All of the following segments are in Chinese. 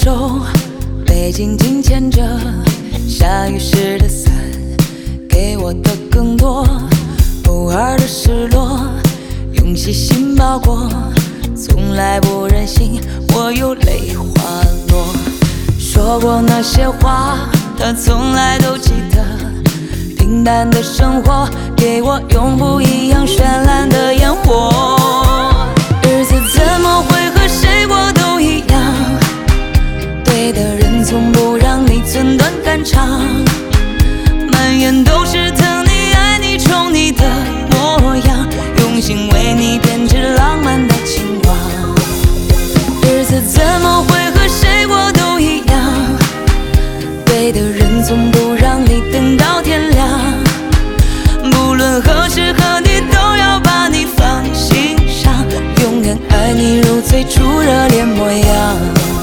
手，背紧紧牵着下雨时的伞，给我的更多，偶尔的失落，用细心包裹，从来不忍心我有泪滑落。说过那些话，他从来都记得，平淡的生活给我永不一样绚烂的烟火。日子怎么会和谁过都一样，对的人从不让你寸断肝肠，满眼都是疼你爱你宠你的模样，用心为你编织浪漫的情话。日子怎么会和谁过都一样，对的人从不让你等到天亮，不论何时何地都要把你放心上，永远爱你如最初热烈模样。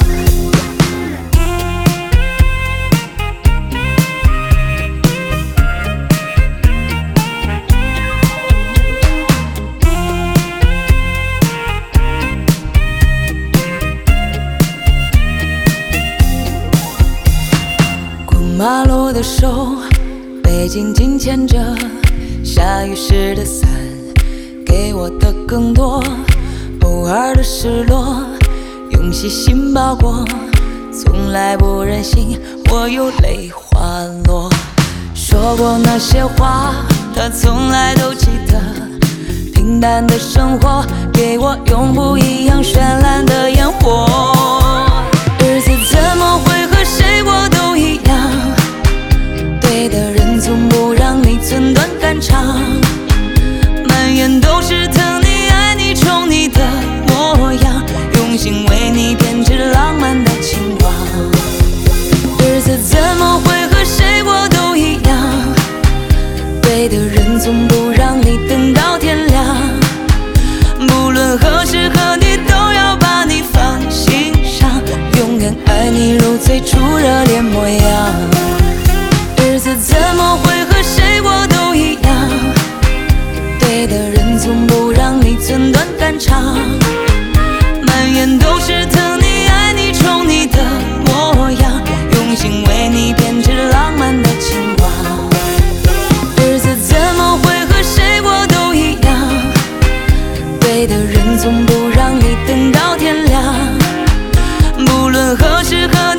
马路的手，背紧紧牵着下雨时的伞，给我的更多，偶尔的失落，用细心包裹，从来不忍心我有泪滑落。说过那些话，他从来都记得，平淡的生活给我永不一样绚烂的烟火。日子怎么会和谁过都一样，对的人从不让你寸断肝肠，满眼都是疼你爱你宠你的模样，用心为你编织浪漫的情话。日子怎么会和谁过都一样，对的人从不让你等到天亮，不论何时何地都要把你放心上，永远爱你如最初热烈模样。日子怎么会和谁过都一样，对的人从不让你寸断肝肠，满眼都是疼你爱你宠你的模样，用心为你编织浪漫的情话。日子怎么会和谁过都一样，对的人从不让你等到天亮，不论何时何地